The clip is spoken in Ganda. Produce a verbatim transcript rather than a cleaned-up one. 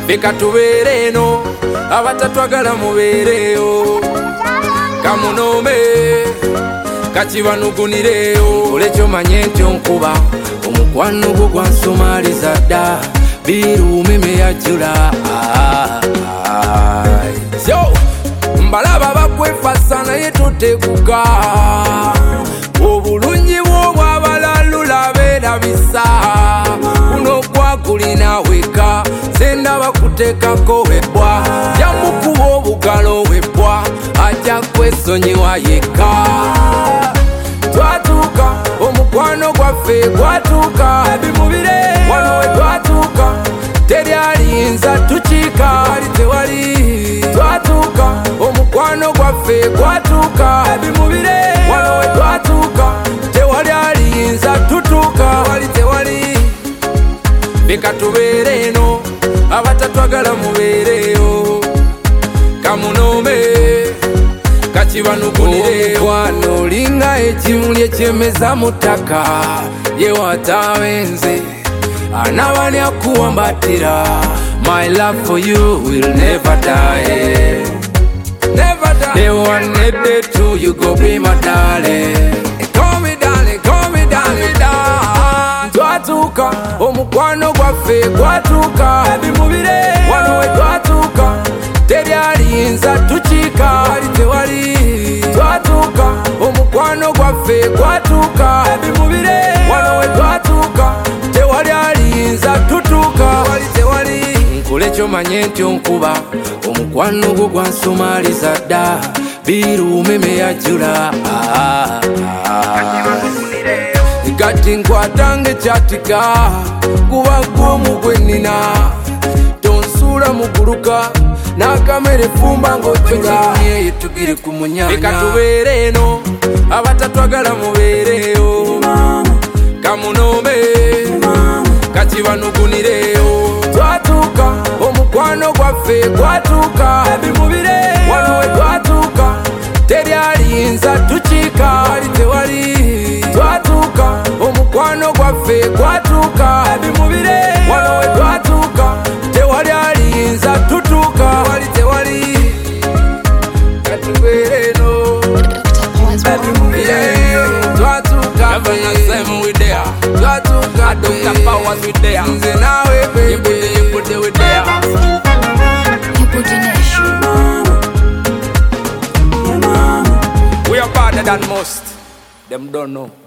Leka tubeere eno abatatwagala mubeereyo kamunome kakibanugunireyo olekyo manye nti onkuba omukwano gwo gwansomaliza dda birumime yajula so mbalaba bakwefasa naye totekuka obulungi bwo bwabalalula beerabisa kuno kwakulina weka sendaba kutekako webwa jamukuba obugalo webwa ajja kwesonyiwa yeka twatuuka omukwano gwaffe gwatuuka bimubire wano we twatuuka teryaliyinza tukiika wali tewali twatuuka omukwano gwaffe gwatuuka bimubire wano we twatuuka tewali aliyinza tutuuka wali tewali leka tubeere eno abatatwagala mubeereyo kamunome kakibanugunireyo omukwano olinga ekimuli ekyemeza mu ttaka yewatabenze anabani akuwambatira my love for you will never die never die the one day to you go be my darling call me darling call me darling darling twatuuka omukwano gwaffe gwatuuka bimubire wano we twatuuka teryaliyinza tukiika wali tewali twatuuka omukwano gwaffe gwatuuka bimubire wano we twatuuka tewali aliyinza tutuuka wali tewali nkulekyo manye nti onkuba omukwano gwo gwansomaliza dda birumime yajula kati nkwatange kyatika kuba gwomu gwenina tonsuula muguluka n'akamere fumba ng'okyonye tugire ku munyanya leka tubeere eno abatatwagala mubeereyo kamunome kakibanugunireyo twatuuka omukwano gwaffe gwatuuka bimubire wano we twatuuka teryaliyinza tukiika wali tewali twatuuka omukwano gwaffe gwatuuka bimubire wano we twatuuka tewali aliyinza tutuuka wali tewali katubeere eno twatuuka twatuuka Doctor Powers with there nze naawe baby yipudde with there we are better than most them don't know.